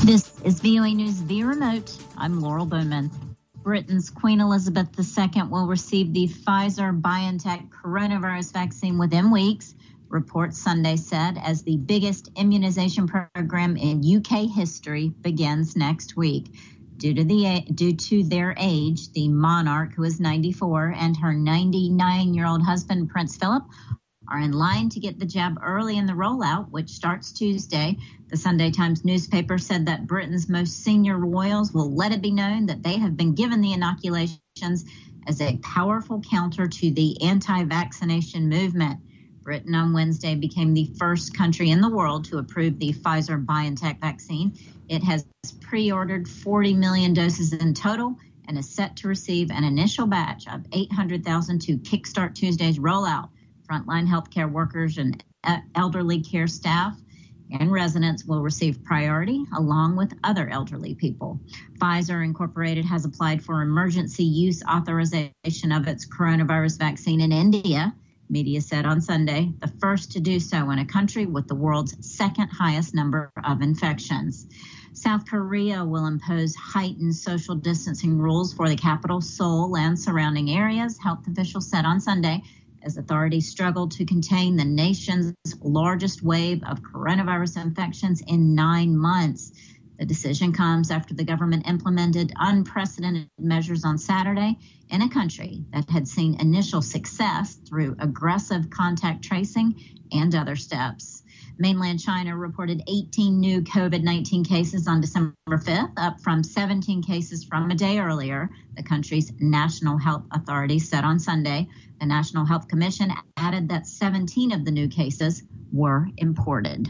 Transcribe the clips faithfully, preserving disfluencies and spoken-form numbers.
This is V O A News via remote. I'm Laurel Bowman. Britain's Queen Elizabeth the Second will receive the Pfizer-BioNTech coronavirus vaccine within weeks, reports Sunday said, as the biggest immunization program in U K history begins next week. Due to the due to their age, the monarch, who is ninety-four, and her ninety-nine-year-old husband, Prince Philip, are in line to get the jab early in the rollout, which starts Tuesday. The Sunday Times newspaper said that Britain's most senior royals will let it be known that they have been given the inoculations as a powerful counter to the anti-vaccination movement. Britain on Wednesday became the first country in the world to approve the Pfizer-BioNTech vaccine. It has pre-ordered forty million doses in total and is set to receive an initial batch of eight hundred thousand to kickstart Tuesday's rollout. Frontline healthcare workers and elderly care staff and residents will receive priority along with other elderly people. Pfizer Incorporated has applied for emergency use authorization of its coronavirus vaccine in India, media said on Sunday, the first to do so in a country with the world's second highest number of infections. South Korea will impose heightened social distancing rules for the capital, Seoul, and surrounding areas, health officials said on Sunday, as authorities struggle to contain the nation's largest wave of coronavirus infections in nine months. The decision comes after the government implemented unprecedented measures on Saturday in a country that had seen initial success through aggressive contact tracing and other steps. Mainland China reported eighteen new COVID nineteen cases on December fifth, up from seventeen cases from a day earlier, the country's National Health Authority said on Sunday. The National Health Commission added that seventeen of the new cases were imported.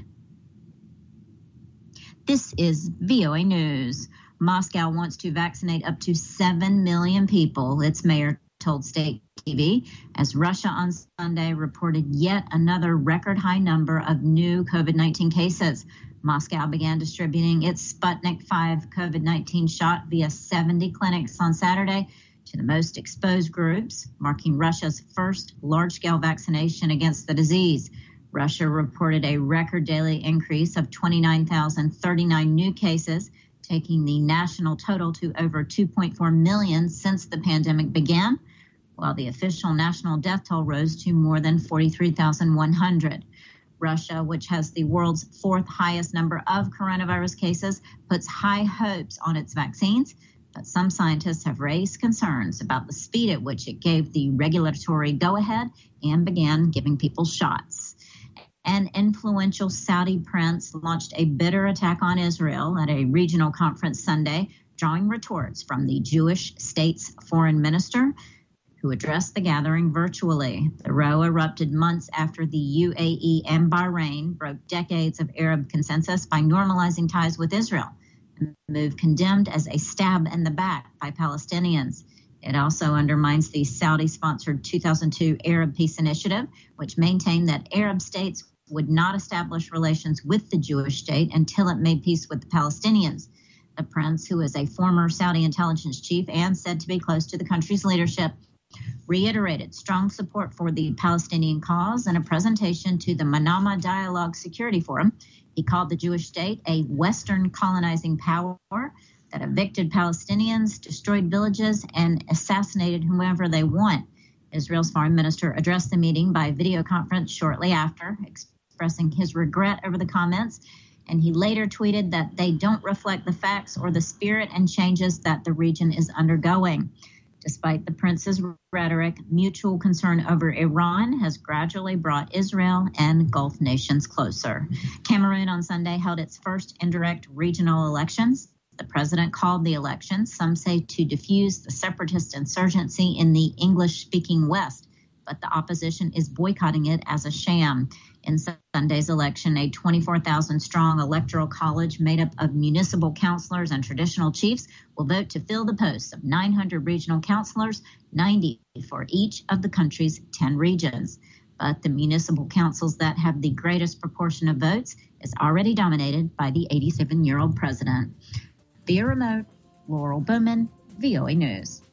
This is V O A News. Moscow wants to vaccinate up to seven million people, its mayor told state T V, as Russia on Sunday reported yet another record high number of new COVID nineteen cases. Moscow began distributing its Sputnik five COVID nineteen shot via seventy clinics on Saturday to the most exposed groups, marking Russia's first large-scale vaccination against the disease. Russia reported a record daily increase of twenty-nine thousand thirty-nine new cases, taking the national total to over two point four million since the pandemic began, while the official national death toll rose to more than forty-three thousand one hundred. Russia, which has the world's fourth highest number of coronavirus cases, puts high hopes on its vaccines, but some scientists have raised concerns about the speed at which it gave the regulatory go-ahead and began giving people shots. An influential Saudi prince launched a bitter attack on Israel at a regional conference Sunday, drawing retorts from the Jewish state's foreign minister, who addressed the gathering virtually. The row erupted months after the U A E and Bahrain broke decades of Arab consensus by normalizing ties with Israel, a move condemned as a stab in the back by Palestinians. It also undermines the Saudi-sponsored two thousand two Arab Peace Initiative, which maintained that Arab states would not establish relations with the Jewish state until it made peace with the Palestinians. The prince, who is a former Saudi intelligence chief and said to be close to the country's leadership, reiterated strong support for the Palestinian cause in a presentation to the Manama Dialogue Security Forum. He called the Jewish state a Western colonizing power that evicted Palestinians, destroyed villages, and assassinated whomever they want. Israel's foreign minister addressed the meeting by video conference shortly after, expressing his regret over the comments, and he later tweeted that they don't reflect the facts or the spirit and changes that the region is undergoing. Despite the prince's rhetoric, mutual concern over Iran has gradually brought Israel and Gulf nations closer. Cameroon on Sunday held its first indirect regional elections. The president called the elections, some say to defuse the separatist insurgency in the English-speaking West, but the opposition is boycotting it as a sham. In Sunday's election, a twenty-four thousand strong electoral college made up of municipal councilors and traditional chiefs will vote to fill the posts of nine hundred regional councilors, ninety for each of the country's ten regions. But the municipal councils that have the greatest proportion of votes is already dominated by the eighty-seven-year-old president. Via remote, Laurel Bowman, V O A News.